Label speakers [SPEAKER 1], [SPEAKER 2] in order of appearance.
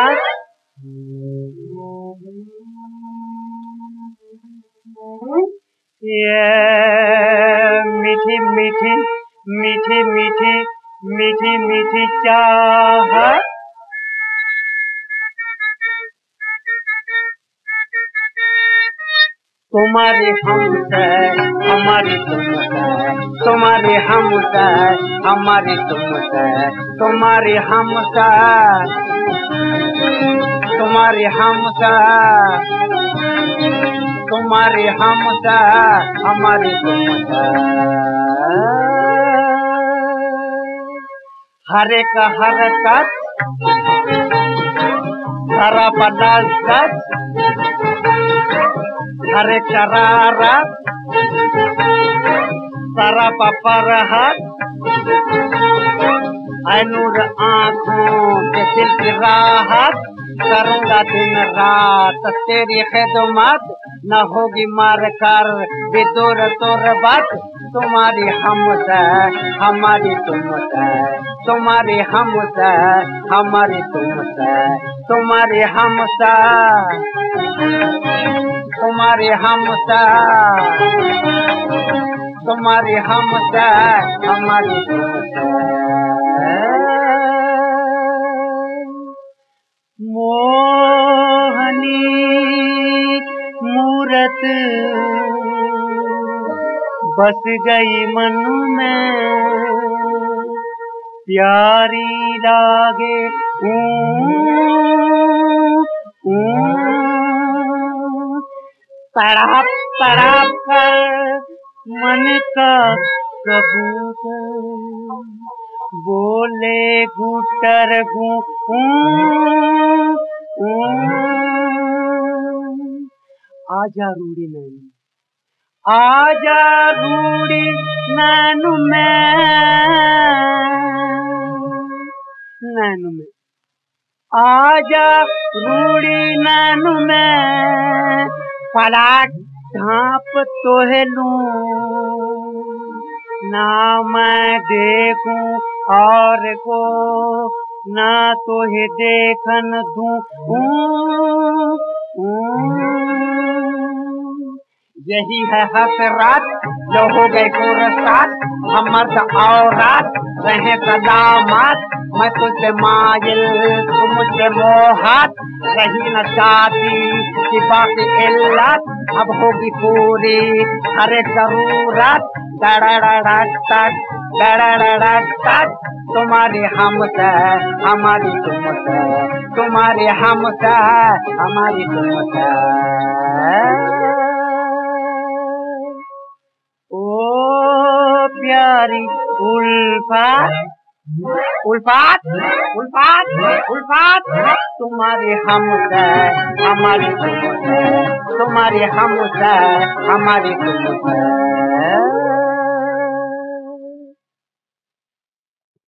[SPEAKER 1] ये मीठी मीठी मीठी मीठी मीठी मीठी चाहत तुम्हारे हमसे हमारी तुमसे, तुम्हारे हमसे हमारी तुमसे, तुम्हारे हमसे तुम्हारे हमसे तुम्हारे हमसे हमारी तुमसे। हर एक हरकत सारा पदार्थ हर एक शरारत सारा पपरहत नूर आँखों के दिल की राहत करूँगा दिन रात तेरी खिदमत न होगी मार कर बेदूर तुरबत। तुम्हारी हमसे हमारी तुमसे, तुम्हारी हमसे हमारी तुमसे, तुम्हारी हमसे तुम्हारी हमसे तुम्हारी हमसे हमारी तुमसे। मोहनी मूरत बस गई मन में प्यारी लागे तड़प तड़प कर मन का कबूतर बोले गुटर गू आजा रूड़ी नैन, आजा रूड़ी नैन में आजा रूड़ी नैन में पलाट ढांप तोहे लूं ना मैं देखूं और को ना तोहे देखन दूं। यही है हसरत जो हो गए फुर्सत हम मर्द औरत रहे सदामत। मैं तुझसे माइल तू मुझसे मोहत रही न चाहती कि बाकी इल्लत अब होगी पूरी हर एक जरूरत। डड़ड़ड़क तुम्हारी हमसे हमारी तुमसे, तुम्हारी हमसे हमारी तुमसे। ओ प्यारी उल्फत उल्फत उल्फत उल्फत तुम्हारी हमसे हमारी तुमसे, तुम्हारी हमसे हमारी तुमसे।